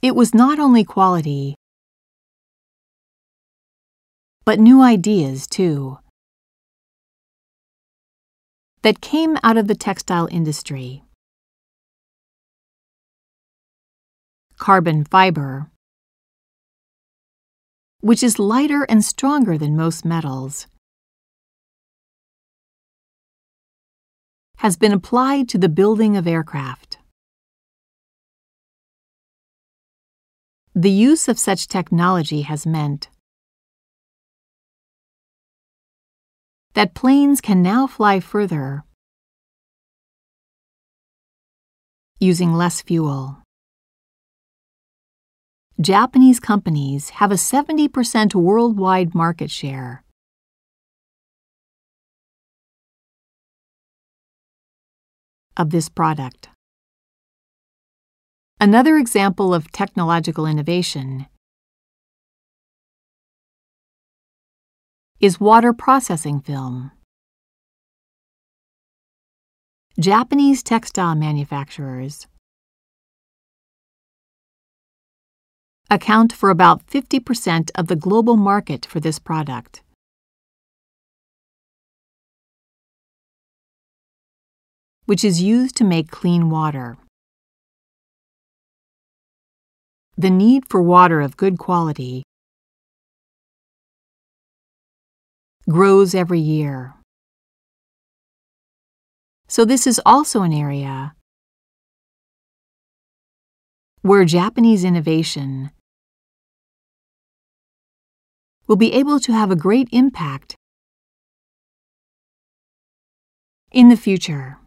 It was not only quality, but new ideas, too, that came out of the textile industry. Carbon fiber, which is lighter and stronger than most metals, has been applied to the building of aircraft. The use of such technology has meant that planes can now fly further using less fuel. Japanese companies have a 70% worldwide market share. Of this product. Another example of technological innovation is water processing film. Japanese textile manufacturers account for about 50% of the global market for this product. Which is used to make clean water. The need for water of good quality grows every year. So this is also an area where Japanese innovation will be able to have a great impact in the future.